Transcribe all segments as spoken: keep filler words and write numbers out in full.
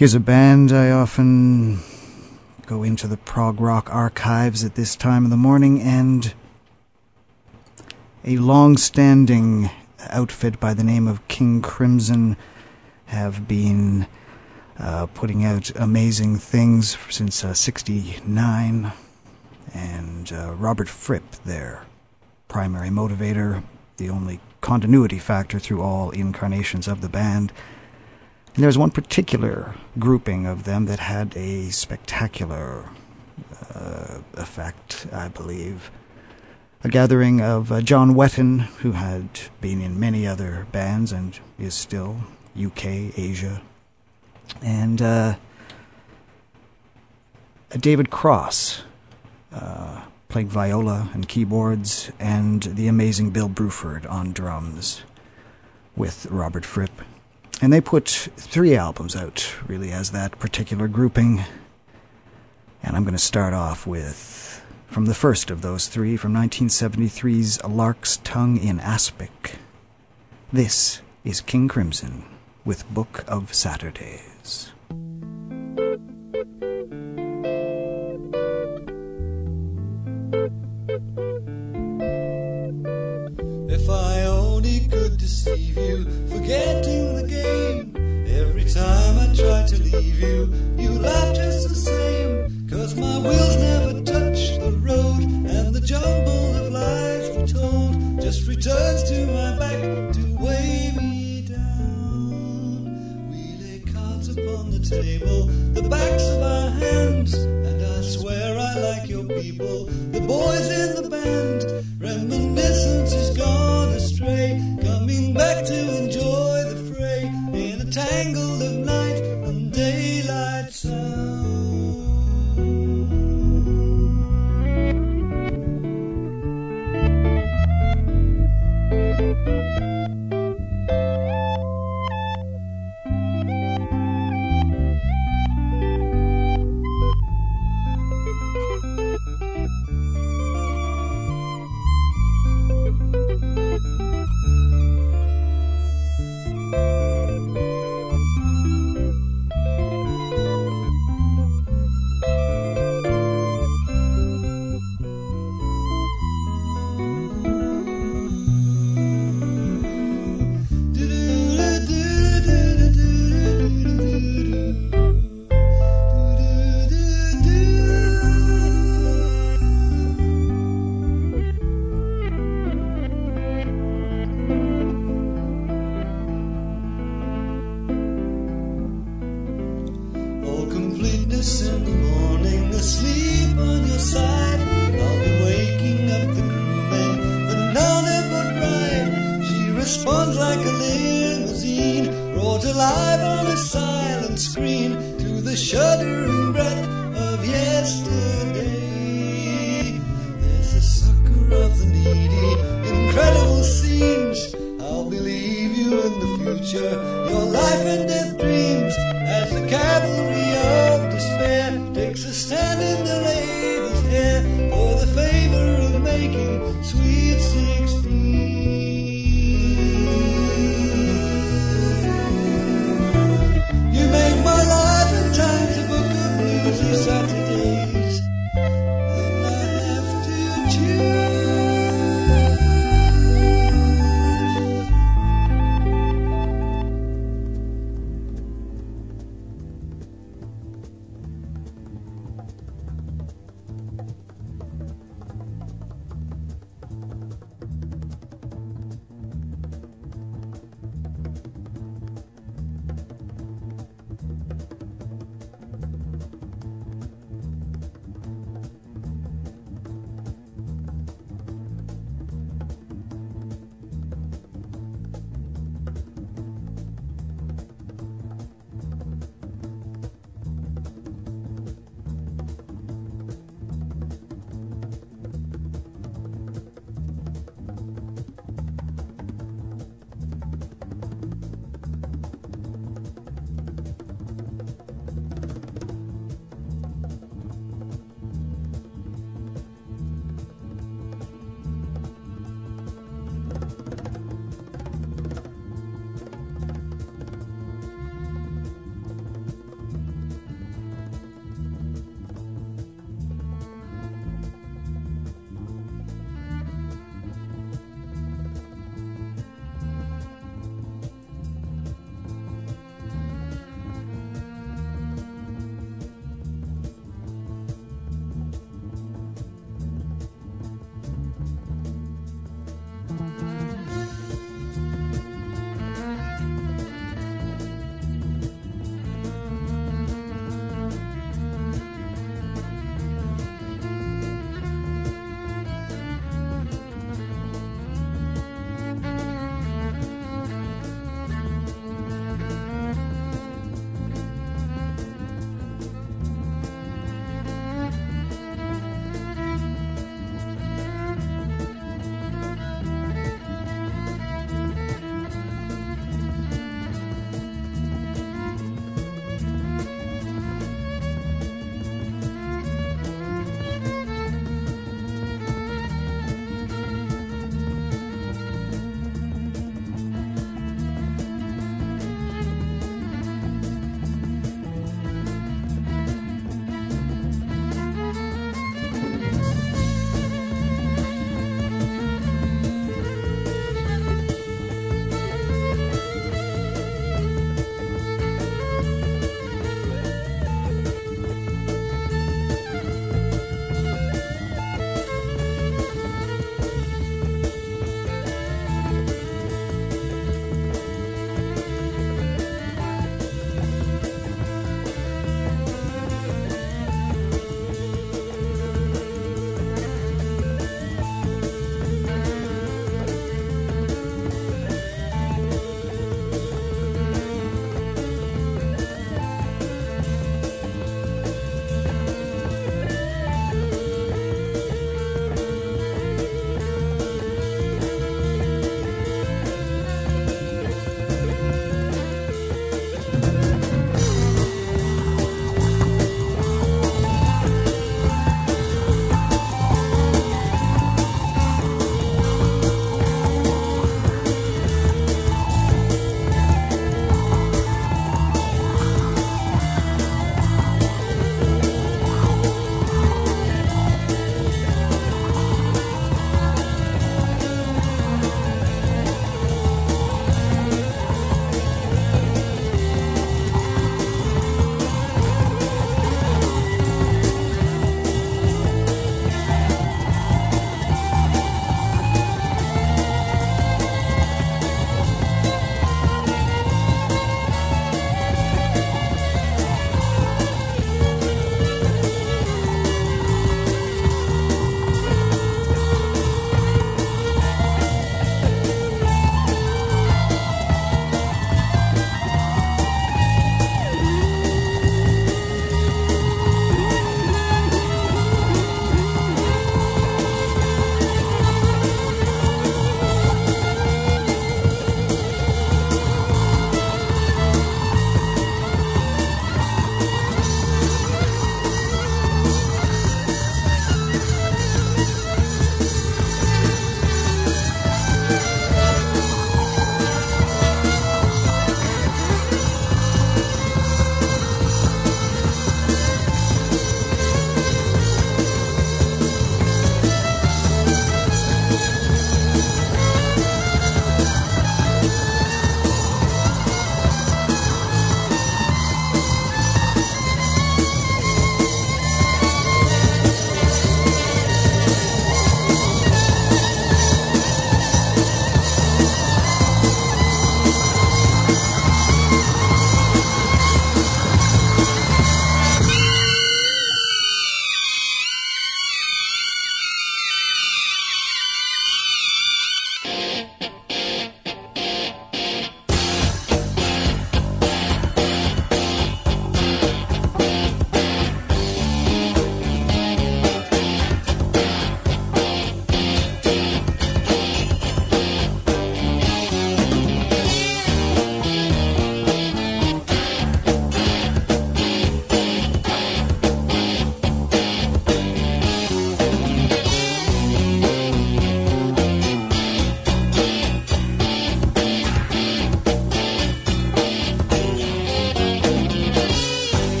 Here's a band I often go into the prog rock archives at this time of the morning, and a long-standing outfit by the name of King Crimson have been uh, putting out amazing things since uh, sixty-nine, and uh, Robert Fripp, their primary motivator, the only continuity factor through all incarnations of the band. And there's one particular grouping of them that had a spectacular uh, effect, I believe. A gathering of uh, John Wetton, who had been in many other bands and is still U K, Asia, and uh, David Cross, uh, played viola and keyboards, and the amazing Bill Bruford on drums with Robert Fripp. And they put three albums out, really, as that particular grouping. And I'm going to start off with, from the first of those three, from nineteen seventy-three's A Lark's Tongue in Aspic. This is King Crimson with Book of Saturdays. If I only could deceive you, forgetting the game. Every time I try to leave you, you laugh just the same. Cause my wheels never touch the road, and the jumble of lies retold just returns to my back to weigh me down. We lay cards upon the table, the backs of our hands, and I swear I like your people, the boys in the band. Reminiscence is gone astray, coming back to enjoy the fray in a tangle of night and daylight sound.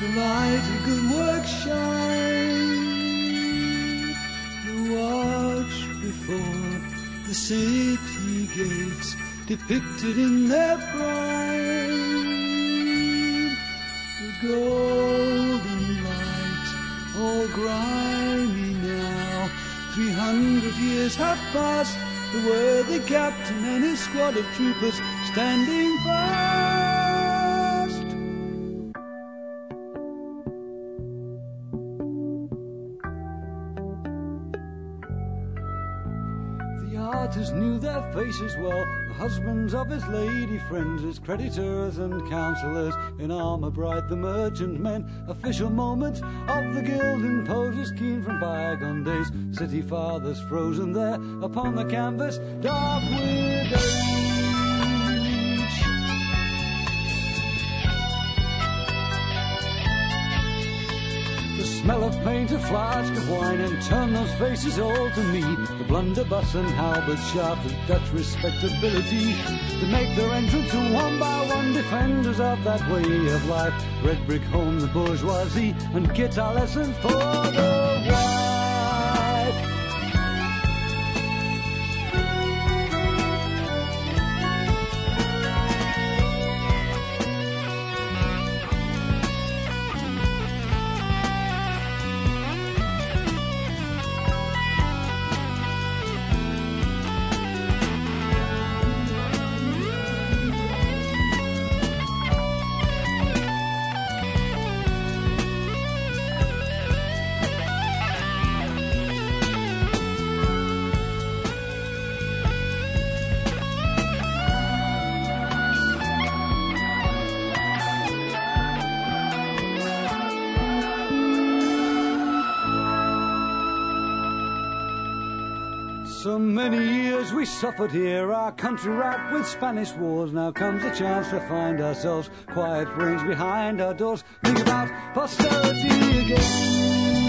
the light of good work shine. The watch before the city gates, depicted in their prime. The golden light, all grimy now. Three hundred years have passed. The worthy captain and his squad of troopers standing fast. The artist knew their faces well, the husbands of his lady friends, his creditors and counsellors, in armour bright the merchant men, official moments of the guild imposers keen from bygone days, city fathers frozen there upon the canvas, dark with age. The smell of paint, a flask of wine, and turn those faces all to me. The blunderbuss and halberd shaft of Dutch respectability, to make their entrance to one by one defenders of that way of life. Red brick home, the bourgeoisie, and guitar lessons for the wife. So many years we suffered here, our country racked with Spanish wars. Now comes the chance to find ourselves quiet brains behind our doors. Think about posterity again.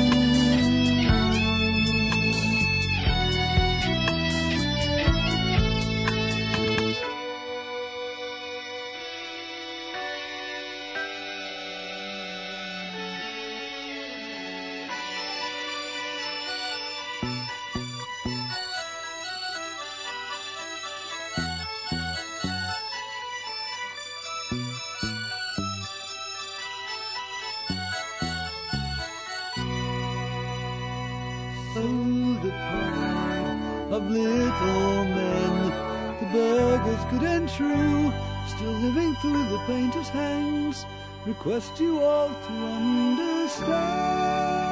Oh, the pride of little men, the burghers good and true, still living through the painter's hands, request you all to understand.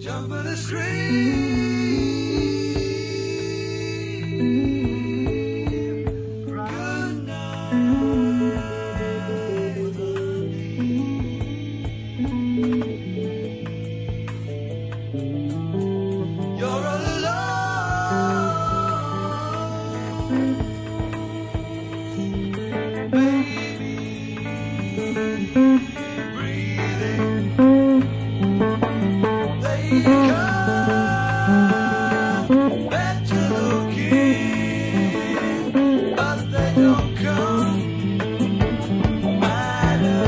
jump in the stream. Good night, honey. You're alone, baby, breathing. They come better looking, but they don't come matter.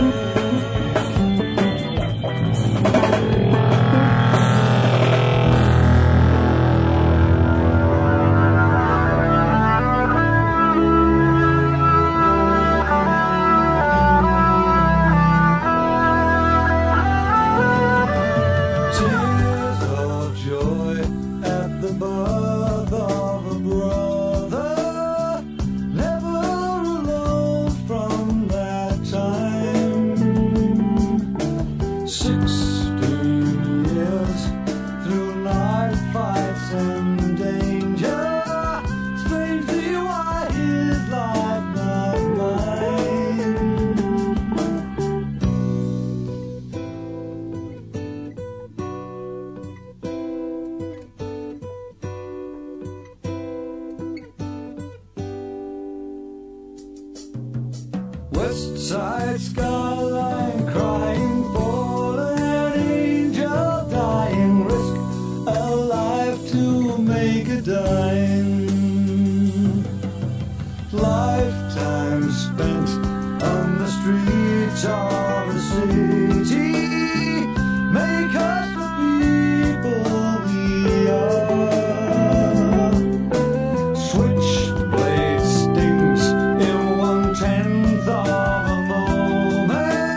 Tears of joy at the birth of a brother, never alone from that time. Sixteen years through night fights and danger, strangely why his life not mine. West side skyline crying for an angel dying, risk a life to make a dime. Lifetime spent on the streets of the city make us the people we are. Switchblade stings in one tenth of a moment.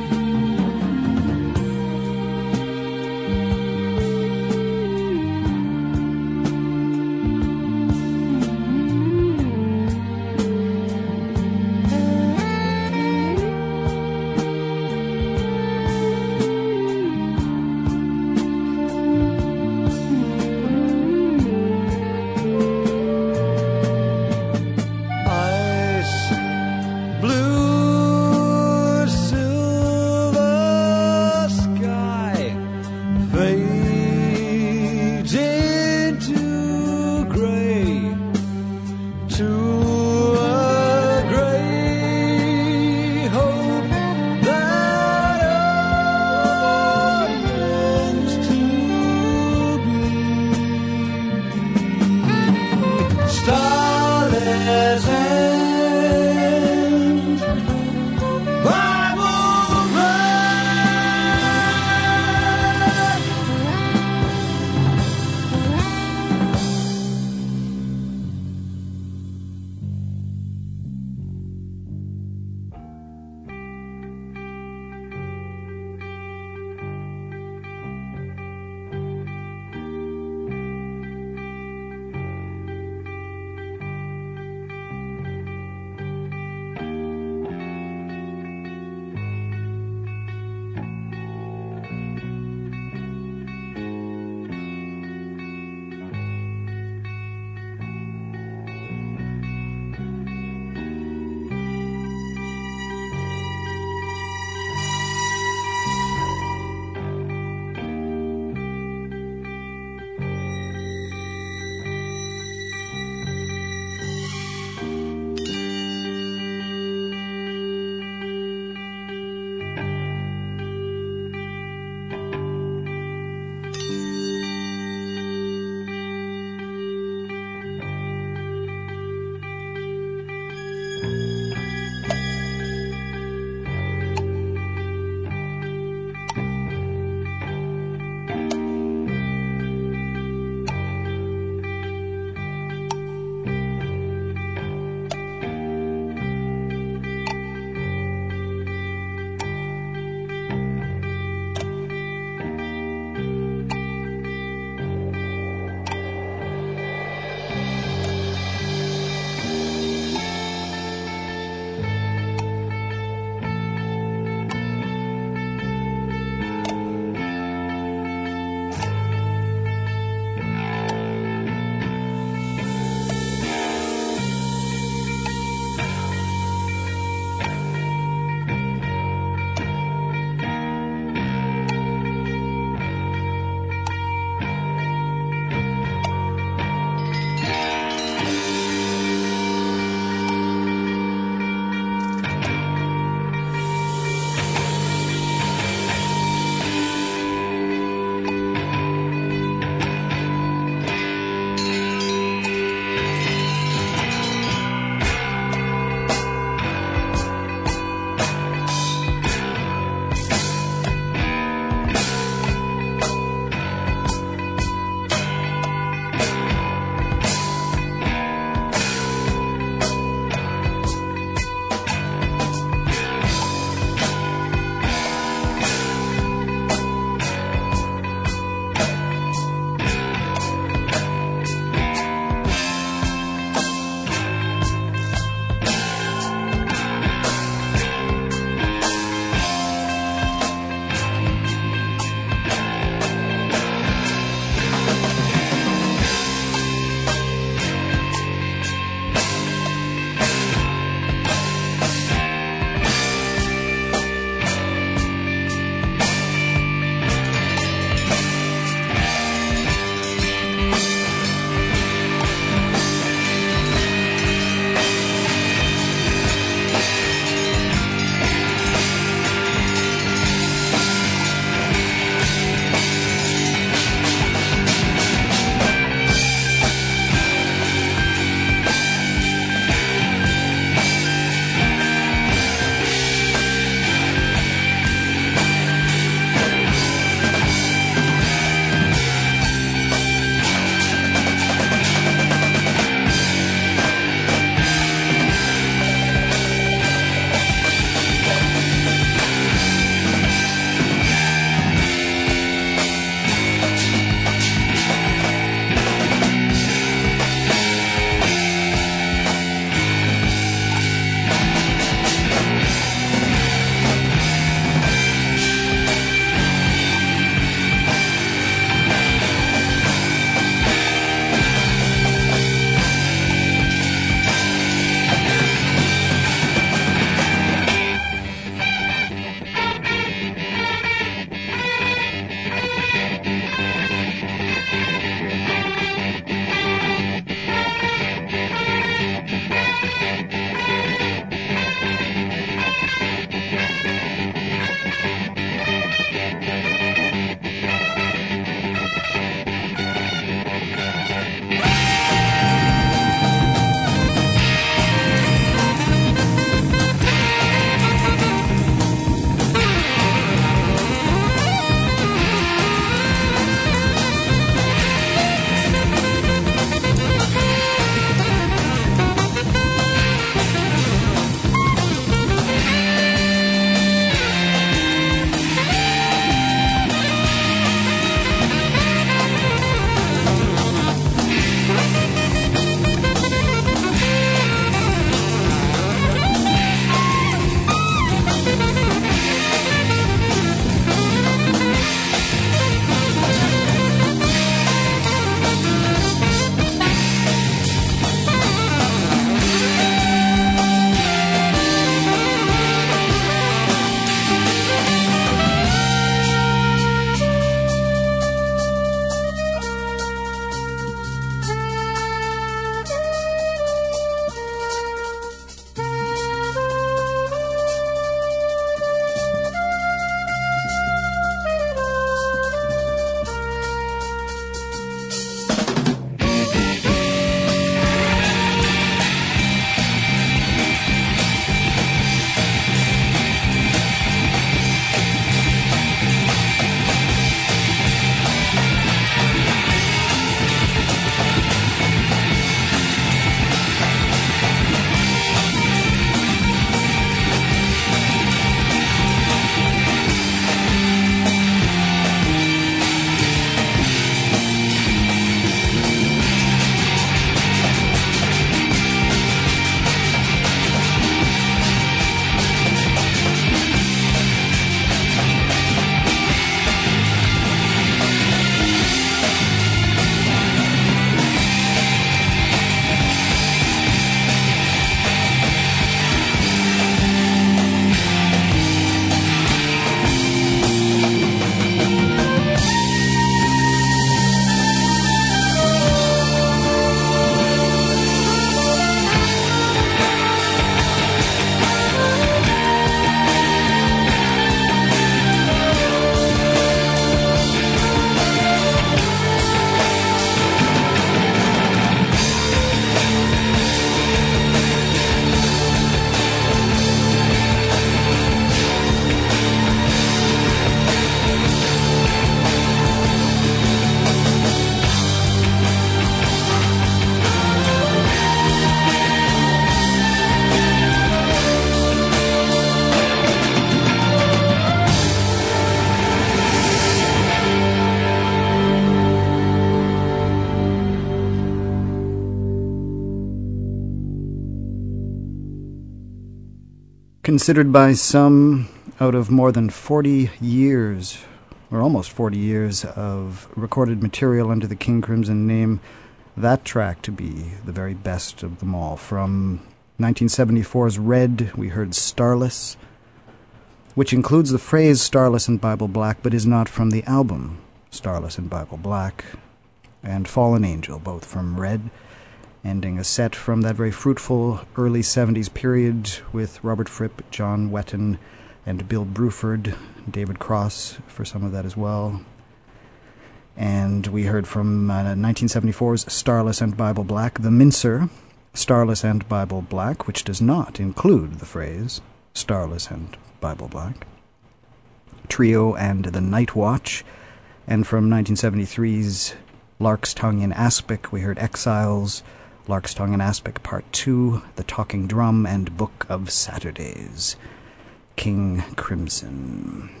considered by some, out of more than forty years, or almost forty years, of recorded material under the King Crimson name, that track to be the very best of them all. From nineteen seventy-four's Red, we heard Starless, which includes the phrase Starless and Bible Black, but is not from the album Starless and Bible Black, and Fallen Angel, both from Red, ending a set from that very fruitful early seventies period with Robert Fripp, John Wetton, and Bill Bruford, David Cross for some of that as well. And we heard from uh, nineteen seventy-four's Starless and Bible Black, The Mincer, Starless and Bible Black, which does not include the phrase Starless and Bible Black, Trio and The Night Watch, and from nineteen seventy-three's Lark's Tongue in Aspic, we heard Exiles, Lark's Tongue in Aspic Part two, The Talking Drum, and Book of Saturdays. King Crimson.